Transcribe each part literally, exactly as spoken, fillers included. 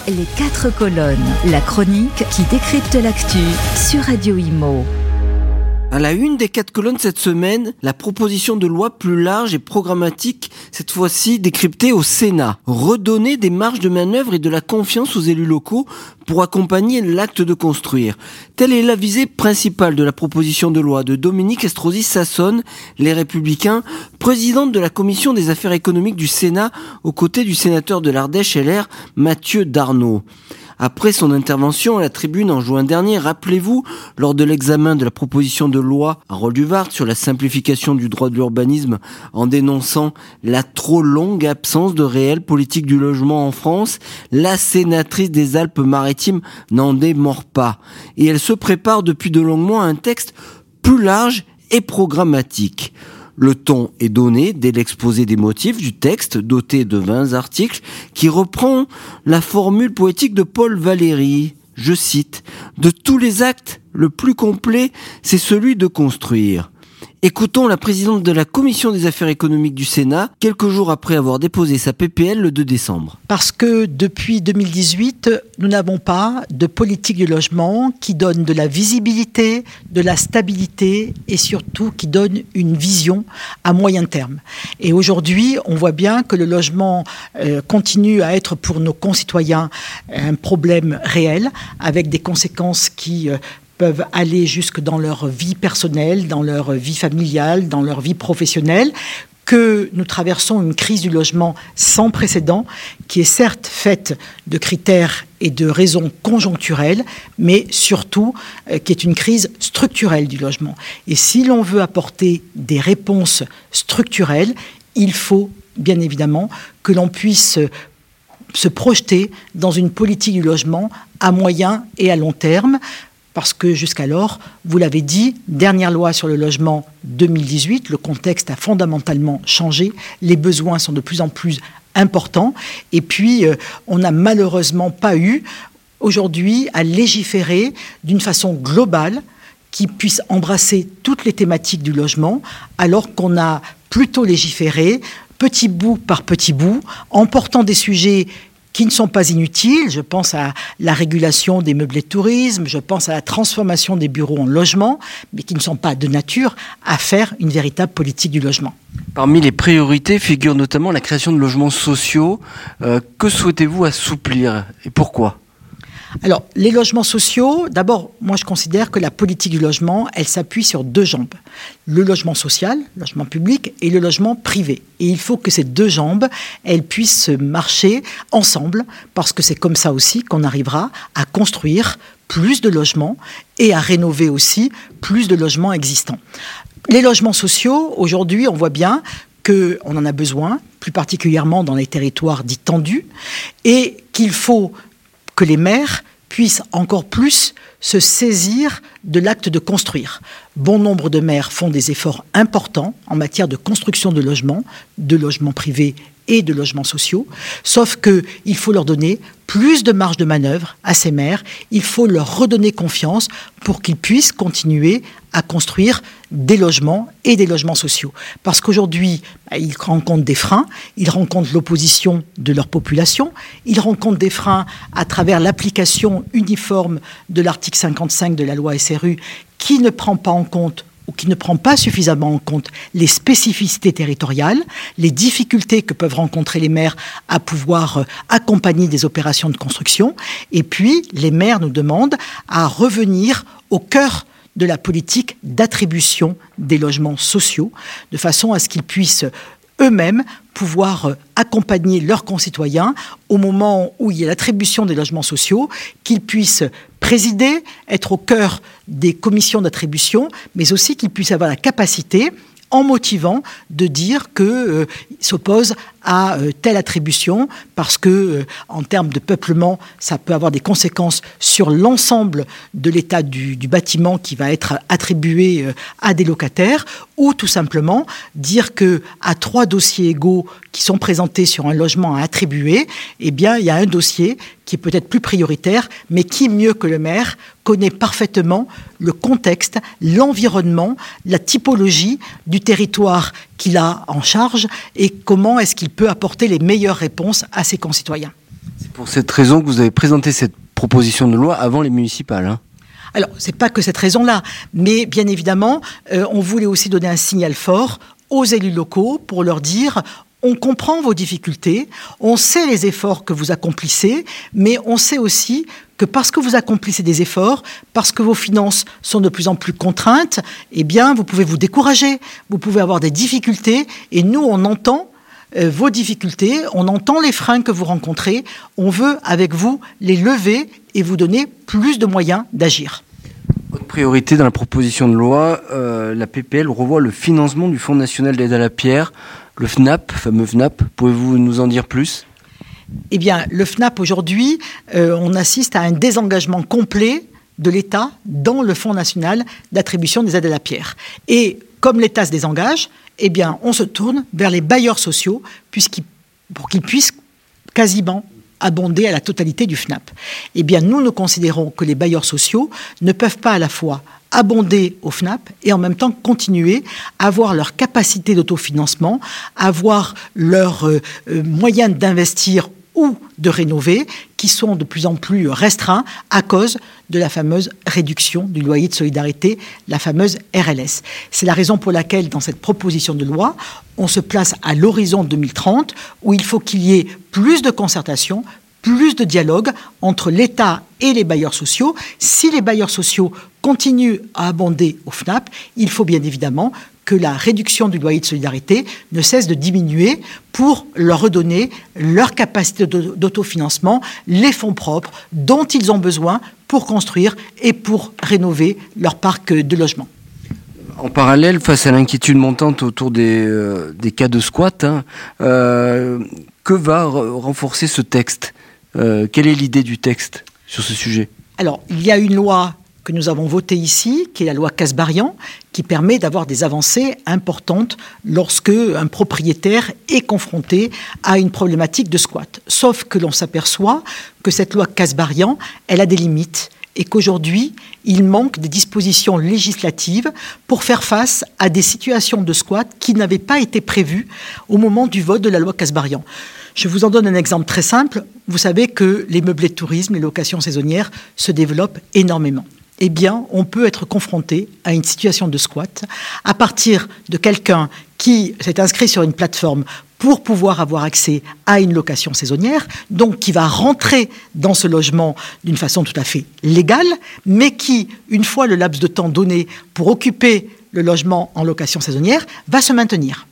Les quatre colonnes, la chronique qui décrypte l'actu sur Radio Imo. À la une des quatre colonnes cette semaine, la proposition de loi plus large et programmatique, cette fois-ci décryptée au Sénat. Redonner des marges de manœuvre et de la confiance aux élus locaux pour accompagner l'acte de construire. Telle est la visée principale de la proposition de loi de Dominique Estrosi Sassone, Les Républicains, présidente de la Commission des Affaires économiques du Sénat, aux côtés du sénateur de l'Ardèche L R, Mathieu Darnaud. Après son intervention à la tribune en juin dernier, rappelez-vous, lors de l'examen de la proposition de loi à Rolduvart sur la simplification du droit de l'urbanisme en dénonçant la trop longue absence de réelle politique du logement en France, la sénatrice des Alpes-Maritimes n'en démord pas. Et elle se prépare depuis de longs mois à un texte plus large et programmatique. Le ton est donné dès l'exposé des motifs du texte, doté de vingt articles, qui reprend la formule poétique de Paul Valéry. Je cite, « De tous les actes, le plus complet, c'est celui de construire ». Écoutons la présidente de la Commission des Affaires économiques du Sénat, quelques jours après avoir déposé sa P P L le deux décembre. Parce que depuis deux mille dix-huit, nous n'avons pas de politique du logement qui donne de la visibilité, de la stabilité et surtout qui donne une vision à moyen terme. Et aujourd'hui, on voit bien que le logement euh, continue à être pour nos concitoyens un problème réel avec des conséquences qui euh, peuvent aller jusque dans leur vie personnelle, dans leur vie familiale, dans leur vie professionnelle, que nous traversons une crise du logement sans précédent, qui est certes faite de critères et de raisons conjoncturelles, mais surtout euh, qui est une crise structurelle du logement. Et si l'on veut apporter des réponses structurelles, il faut bien évidemment que l'on puisse se projeter dans une politique du logement à moyen et à long terme, parce que jusqu'alors, vous l'avez dit, dernière loi sur le logement deux mille dix-huit, le contexte a fondamentalement changé, les besoins sont de plus en plus importants, et puis euh, on n'a malheureusement pas eu aujourd'hui à légiférer d'une façon globale qui puisse embrasser toutes les thématiques du logement, alors qu'on a plutôt légiféré petit bout par petit bout, en portant des sujets qui ne sont pas inutiles. Je pense à la régulation des meublés de tourisme, je pense à la transformation des bureaux en logements, mais qui ne sont pas de nature à faire une véritable politique du logement. Parmi les priorités figure notamment la création de logements sociaux. Euh, que souhaitez-vous assouplir et pourquoi ? Alors, les logements sociaux, d'abord, moi je considère que la politique du logement, elle s'appuie sur deux jambes. Le logement social, le logement public, et le logement privé. Et il faut que ces deux jambes, elles puissent marcher ensemble, parce que c'est comme ça aussi qu'on arrivera à construire plus de logements et à rénover aussi plus de logements existants. Les logements sociaux, aujourd'hui, on voit bien qu'on en a besoin, plus particulièrement dans les territoires dits tendus, et qu'il faut que les maires puissent encore plus se saisir de l'acte de construire. Bon nombre de maires font des efforts importants en matière de construction de logements, de logements privés et de logements sociaux, sauf qu'il faut leur donner plus de marge de manœuvre à ces maires, il faut leur redonner confiance pour qu'ils puissent continuer à construire des logements et des logements sociaux. Parce qu'aujourd'hui, bah, ils rencontrent des freins, ils rencontrent l'opposition de leur population, ils rencontrent des freins à travers l'application uniforme de l'article cinquante-cinq de la loi S R U qui ne prend pas en compte ou qui ne prend pas suffisamment en compte les spécificités territoriales, les difficultés que peuvent rencontrer les maires à pouvoir accompagner des opérations de construction. Et puis, les maires nous demandent à revenir au cœur de la politique d'attribution des logements sociaux, de façon à ce qu'ils puissent eux-mêmes pouvoir accompagner leurs concitoyens au moment où il y a l'attribution des logements sociaux, qu'ils puissent présider, être au cœur des commissions d'attribution, mais aussi qu'ils puissent avoir la capacité, en motivant, de dire qu'ils euh, s'opposent à euh, telle attribution, parce que, euh, en termes de peuplement, ça peut avoir des conséquences sur l'ensemble de l'état du, du bâtiment qui va être attribué euh, à des locataires, ou tout simplement dire que à trois dossiers égaux qui sont présentés sur un logement à attribuer, eh bien, il y a un dossier qui est peut-être plus prioritaire, mais qui, mieux que le maire, connaît parfaitement le contexte, l'environnement, la typologie du territoire qu'il a en charge et comment est-ce qu'il peut apporter les meilleures réponses à ses concitoyens. pour cette raison que vous avez présenté cette proposition de loi avant les municipales, hein. Alors, c'est pas que cette raison-là, mais bien évidemment, euh, on voulait aussi donner un signal fort aux élus locaux pour leur dire « on comprend vos difficultés, on sait les efforts que vous accomplissez, mais on sait aussi que parce que vous accomplissez des efforts, parce que vos finances sont de plus en plus contraintes, eh bien, vous pouvez vous décourager, vous pouvez avoir des difficultés, et nous, on entend euh, vos difficultés, on entend les freins que vous rencontrez, on veut, avec vous, les lever et vous donner plus de moyens d'agir. » Autre priorité dans la proposition de loi, euh, la P P L revoit le financement du Fonds national d'aide à la pierre, le F N A P, fameux F N A P. Pouvez-vous nous en dire plus ? Eh bien, le F N A P, aujourd'hui, euh, on assiste à un désengagement complet de l'État dans le Fonds national d'attribution des aides à la pierre. Et comme l'État se désengage, eh bien, on se tourne vers les bailleurs sociaux puisqu'ils, pour qu'ils puissent quasiment abonder à la totalité du F N A P. Eh bien, nous, nous considérons que les bailleurs sociaux ne peuvent pas à la fois abonder au F N A P et en même temps continuer à avoir leur capacité d'autofinancement, avoir leurs euh, euh, moyens d'investir ou de rénover, qui sont de plus en plus restreints à cause de la fameuse réduction du loyer de solidarité, la fameuse R L S. C'est la raison pour laquelle, dans cette proposition de loi, on se place à l'horizon deux mille trente, où il faut qu'il y ait plus de concertation, plus de dialogue entre l'État et les bailleurs sociaux. Si les bailleurs sociaux continuent à abonder au F N A P, il faut bien évidemment que la réduction du loyer de solidarité ne cesse de diminuer pour leur redonner leur capacité d'autofinancement, les fonds propres dont ils ont besoin pour construire et pour rénover leur parc de logements. En parallèle, face à l'inquiétude montante autour des, euh, des cas de squat, hein, euh, que va re- renforcer ce texte ? euh, Quelle est l'idée du texte sur ce sujet ? Alors, il y a une loi que nous avons votée ici, qui est la loi Kasbarian, qui permet d'avoir des avancées importantes lorsque un propriétaire est confronté à une problématique de squat. Sauf que l'on s'aperçoit que cette loi Kasbarian, elle a des limites et qu'aujourd'hui, il manque des dispositions législatives pour faire face à des situations de squat qui n'avaient pas été prévues au moment du vote de la loi Kasbarian. Je vous en donne un exemple très simple. Vous savez que les meublés de tourisme, les locations saisonnières se développent énormément. Eh bien, on peut être confronté à une situation de squat à partir de quelqu'un qui s'est inscrit sur une plateforme pour pouvoir avoir accès à une location saisonnière, donc qui va rentrer dans ce logement d'une façon tout à fait légale, mais qui, une fois le laps de temps donné pour occuper le logement en location saisonnière, va se maintenir.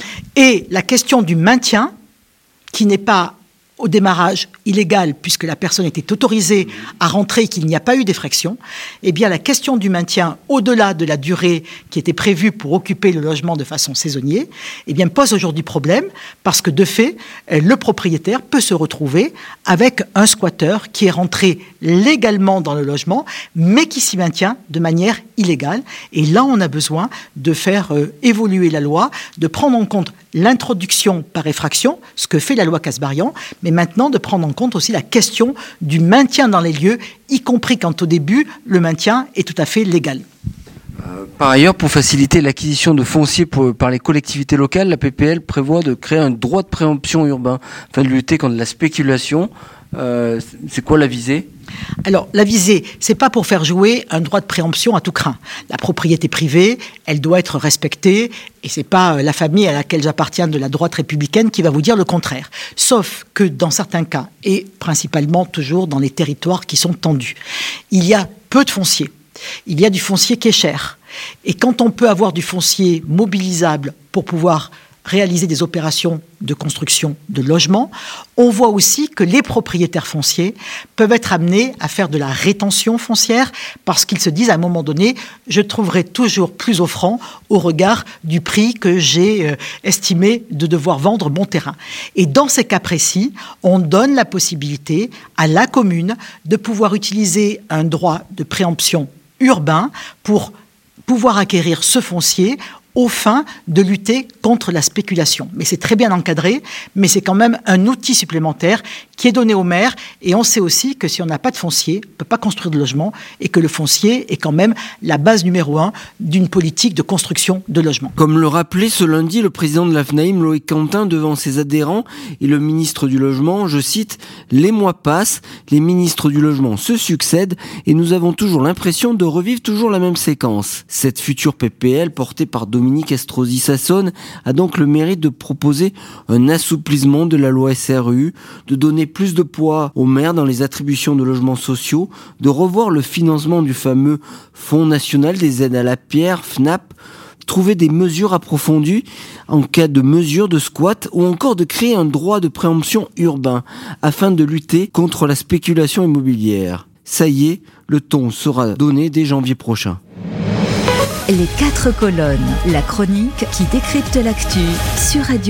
Et la question du maintien, qui n'est pas au démarrage illégal, puisque la personne était autorisée à rentrer et qu'il n'y a pas eu d'effraction, eh bien la question du maintien au-delà de la durée qui était prévue pour occuper le logement de façon saisonnière, eh bien pose aujourd'hui problème, parce que de fait, le propriétaire peut se retrouver avec un squatteur qui est rentré légalement dans le logement, mais qui s'y maintient de manière illégale. Et là, on a besoin de faire euh, évoluer la loi, de prendre en compte l'introduction par effraction, ce que fait la loi Kasbarian, mais maintenant de prendre en compte aussi la question du maintien dans les lieux, y compris quand au début, le maintien est tout à fait légal. Euh, par ailleurs, pour faciliter l'acquisition de foncier pour, par les collectivités locales, la P P L prévoit de créer un droit de préemption urbain afin de lutter contre la spéculation. Euh, c'est quoi la visée ? Alors, la visée, c'est pas pour faire jouer un droit de préemption à tout crin. La propriété privée, elle doit être respectée, et c'est pas la famille à laquelle j'appartiens de la droite républicaine qui va vous dire le contraire. Sauf que dans certains cas, et principalement toujours dans les territoires qui sont tendus, il y a peu de foncier. Il y a du foncier qui est cher. Et quand on peut avoir du foncier mobilisable pour pouvoir réaliser des opérations de construction de logements, on voit aussi que les propriétaires fonciers peuvent être amenés à faire de la rétention foncière parce qu'ils se disent à un moment donné, je trouverai toujours plus offrant au regard du prix que j'ai euh, estimé de devoir vendre mon terrain. Et dans ces cas précis, on donne la possibilité à la commune de pouvoir utiliser un droit de préemption urbain pour pouvoir acquérir ce foncier aux fins de lutter contre la spéculation. Mais c'est très bien encadré, mais c'est quand même un outil supplémentaire qui est donné aux maires. Et on sait aussi que si on n'a pas de foncier, on ne peut pas construire de logement, et que le foncier est quand même la base numéro un d'une politique de construction de logements. Comme le rappelait ce lundi le président de l'A F N A I M, Loïc Quentin, devant ses adhérents et le ministre du Logement, je cite, « Les mois passent, les ministres du Logement se succèdent et nous avons toujours l'impression de revivre toujours la même séquence. » Cette future P P L, portée par Dominique Estrosi Sassone, a donc le mérite de proposer un assouplissement de la loi S R U, de donner plus de poids aux maires dans les attributions de logements sociaux, de revoir le financement du fameux Fonds national des aides à la pierre, F N A P, trouver des mesures approfondies en cas de mesure de squat ou encore de créer un droit de préemption urbain afin de lutter contre la spéculation immobilière. Ça y est, le ton sera donné dès janvier prochain. Les quatre colonnes, la chronique qui décrypte l'actu sur Radio.